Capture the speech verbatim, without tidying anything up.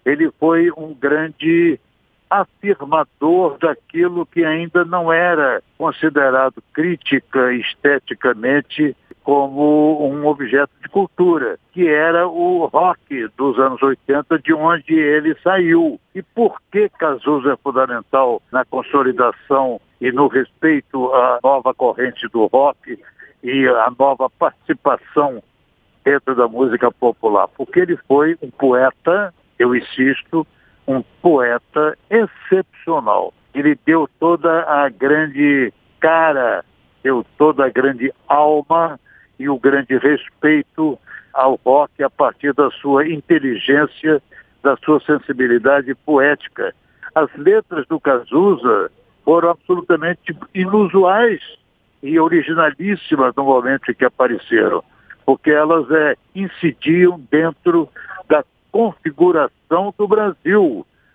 ele foi um grande afirmador daquilo que ainda não era considerado crítica esteticamente como um objeto de cultura, que era o rock dos anos oitenta, de onde ele saiu. E por que Cazuza é fundamental na consolidação e no respeito à nova corrente do rock e à nova participação dentro da música popular? Porque ele foi um poeta, eu insisto, um poeta excepcional. Ele deu toda a grande cara, deu toda a grande alma e o grande respeito ao rock a partir da sua inteligência, da sua sensibilidade poética. As letras do Cazuza foram absolutamente inusuais e originalíssimas no momento em que apareceram, porque elas é, incidiam dentro da configuração do Brasil.